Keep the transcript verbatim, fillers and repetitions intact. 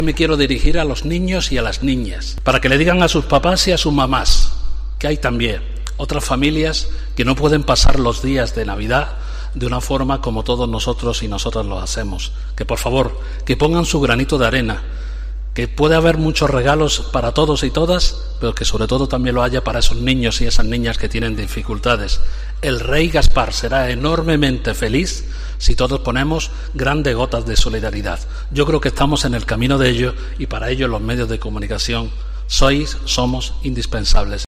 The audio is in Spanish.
Me quiero dirigir a los niños y a las niñas, para que le digan a sus papás y a sus mamás que hay también otras familias que no pueden pasar los días de Navidad de una forma como todos nosotros y nosotras lo hacemos. Que por favor, que pongan su granito de arena, que puede haber muchos regalos para todos y todas, pero que sobre todo también lo haya para esos niños y esas niñas que tienen dificultades. El rey Gaspar será enormemente feliz si todos ponemos grandes gotas de solidaridad. Yo creo que estamos en el camino de ello y para ello los medios de comunicación sois, somos indispensables.